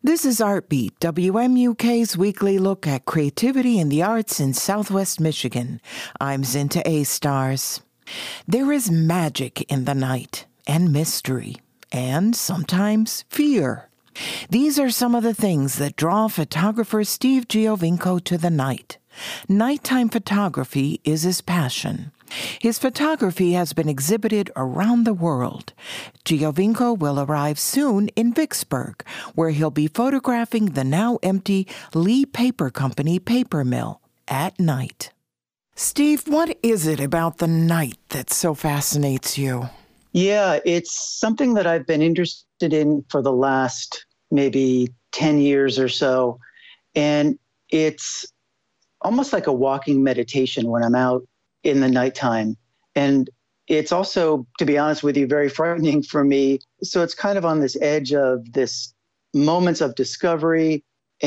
This is Artbeat, WMUK's weekly look at creativity in the arts in Southwest Michigan. I'm Zinta A. Stars. There is magic in the night, and mystery, and sometimes fear. These are some of the things that draw photographer Steve Giovinco to the night. Nighttime photography is his passion. His photography has been exhibited around the world. Giovinco will arrive soon in Vicksburg, where he'll be photographing the now empty Lee Paper Company paper mill at night. Steve, what is it about the night that so fascinates you? Yeah, it's something that I've been interested in for the last maybe 10 years or so. And it's almost like a walking meditation when I'm out in the nighttime. And it's also, to be honest with you, very frightening for me. So it's kind of on this edge of this moments of discovery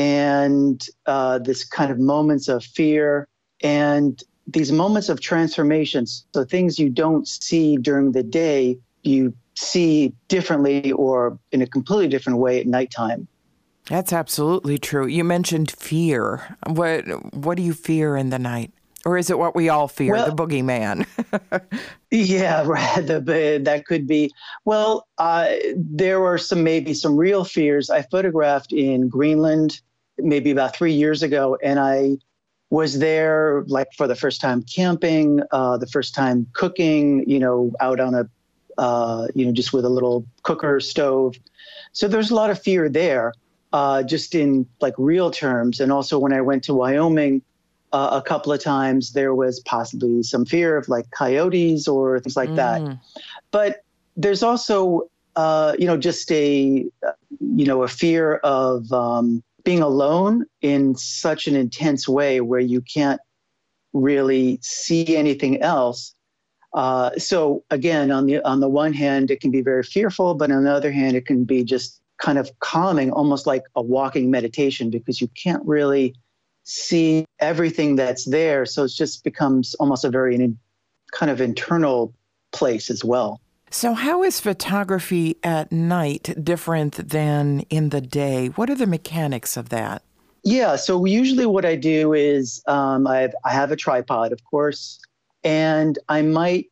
and this kind of moments of fear and these moments of transformation. So things you don't see during the day, you see differently or in a completely different way at nighttime. That's absolutely true. You mentioned fear. What do you fear in the night? Or is it what we all fear, the boogeyman? Yeah, right. That could be. Well, there were maybe some real fears. I photographed in Greenland maybe about 3 years ago, and I was there like for the first time camping, the first time cooking, out on a, just with a little cooker stove. So there's a lot of fear there, just in like real terms. And also when I went to Wyoming, a couple of times there was possibly some fear of like coyotes or things like that. But there's also, just a fear of being alone in such an intense way where you can't really see anything else. So again, on the one hand, it can be very fearful, but on the other hand, it can be just kind of calming, almost like a walking meditation, because you can't really see everything that's there. So it just becomes almost a very kind of internal place as well. So how is photography at night different than in the day? What are the mechanics of that? Yeah, so usually what I do is I have a tripod, of course, and I might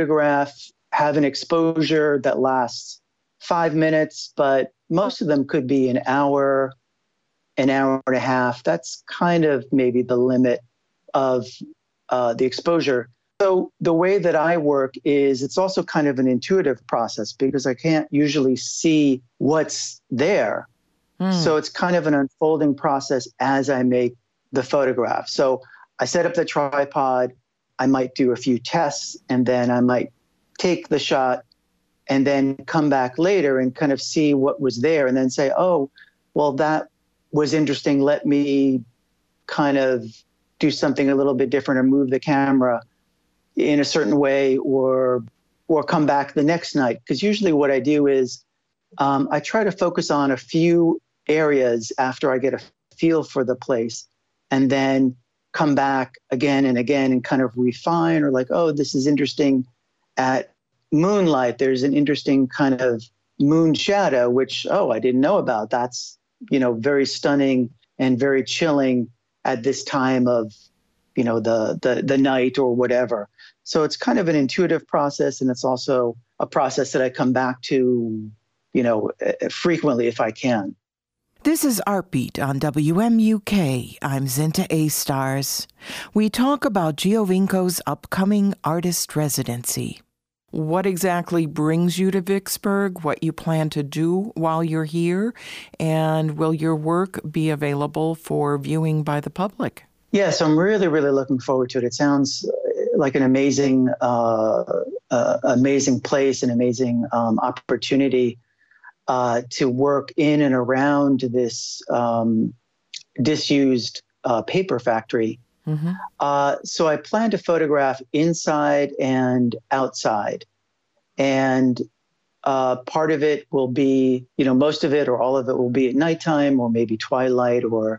have an exposure that lasts 5 minutes, but most of them could be an hour and a half. That's kind of maybe the limit of the exposure. So the way that I work is it's also kind of an intuitive process because I can't usually see what's there. So it's kind of an unfolding process as I make the photograph. So I set up the tripod, I might do a few tests, and then I might take the shot and then come back later and kind of see what was there and then say, oh, well, that was interesting. Let me kind of do something a little bit different or move the camera in a certain way or come back the next night. Because usually what I do is I try to focus on a few areas after I get a feel for the place and then come back again and again and kind of refine or like, oh, this is interesting at moonlight. There's an interesting kind of moon shadow, which, oh, I didn't know about. That's very stunning and very chilling at this time of, the night or whatever. So it's kind of an intuitive process. And it's also a process that I come back to, frequently if I can. This is Artbeat on WMUK. I'm Zinta A. Stars. We talk about Giovinco's upcoming artist residency. What exactly brings you to Vicksburg, what you plan to do while you're here, and will your work be available for viewing by the public? Yes, I'm really, really looking forward to it. It sounds like an amazing, amazing place, an amazing opportunity to work in and around this disused paper factory. So I plan to photograph inside and outside. And part of it will be, most of it or all of it will be at nighttime or maybe twilight or,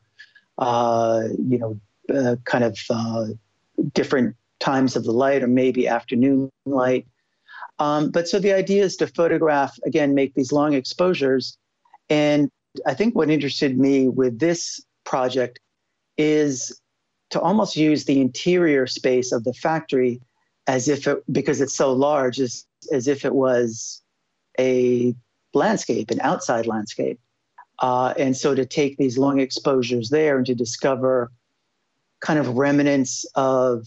kind of different times of the light or maybe afternoon light. But so the idea is to photograph, again, make these long exposures and I think what interested me with this project is to almost use the interior space of the factory as if it, because it's so large, as if it was a landscape, an outside landscape. And so to take these long exposures there and to discover kind of remnants of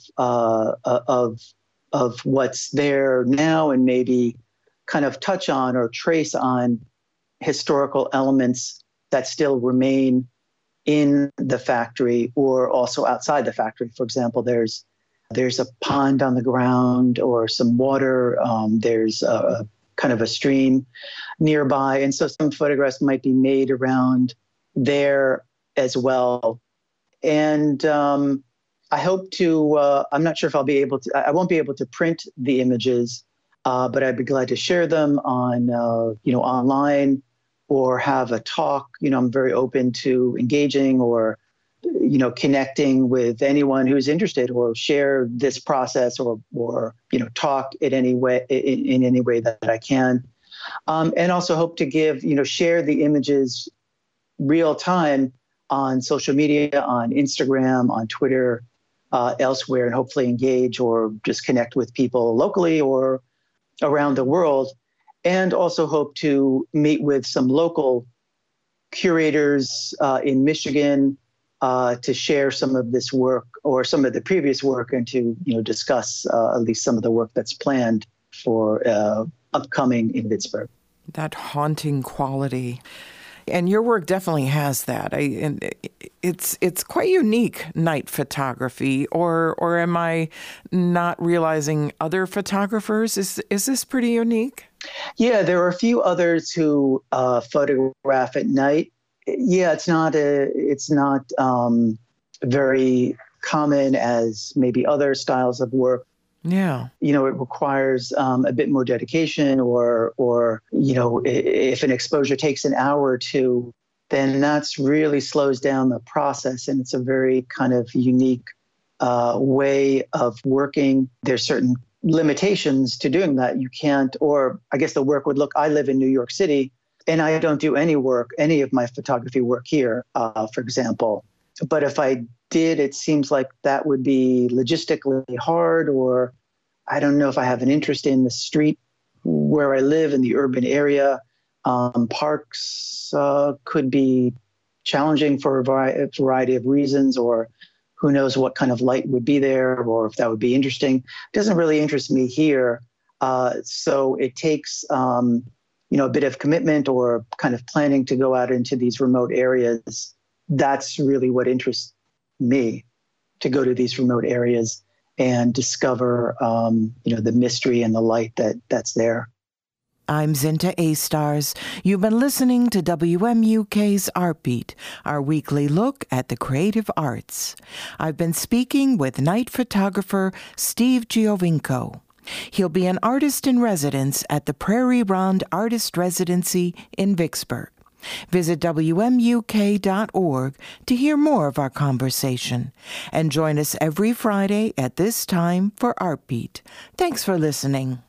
what's there now, and maybe kind of touch on or trace on historical elements that still remain in the factory or also outside the factory. For example, there's a pond on the ground or some water. There's a kind of a stream nearby. And so some photographs might be made around there as well. And I hope to, I'm not sure if I'll be able to, I won't be able to print the images, but I'd be glad to share them on, online or have a talk. I'm very open to engaging or, connecting with anyone who's interested, or share this process or talk in any way, in any way that I can. And also hope to give, share the images real time on social media, on Instagram, on Twitter, elsewhere, and hopefully engage or just connect with people locally or around the world. And also hope to meet with some local curators in Michigan to share some of this work or some of the previous work, and to discuss at least some of the work that's planned for upcoming in Pittsburgh. That haunting quality. And your work definitely has that. And it's quite unique, night photography. Or am I not realizing other photographers? Is this pretty unique? Yeah, there are a few others who photograph at night. Yeah, it's not very common as maybe other styles of work. Yeah. It requires a bit more dedication, or if an exposure takes an hour or two, then that's really slows down the process. And it's a very kind of unique way of working. There's certain limitations to doing that. You can't, or I guess the work would look, I live in New York City, and I don't do any of my photography work here, for example. But if I did, it seems like that would be logistically hard, or I don't know if I have an interest in the street where I live in the urban area. Parks could be challenging for a variety of reasons, or who knows what kind of light would be there, or if that would be interesting. It doesn't really interest me here. So it takes a bit of commitment or kind of planning to go out into these remote areas. That's really what interests me, to go to these remote areas and discover, the mystery and the light that's there. I'm Zinta A-Stars. You've been listening to WMUK's Art Beat, our weekly look at the creative arts. I've been speaking with night photographer Steve Giovinco. He'll be an artist in residence at the Prairie Ronde Artist Residency in Vicksburg. Visit WMUK.org to hear more of our conversation, and join us every Friday at this time for Art Beat. Thanks for listening.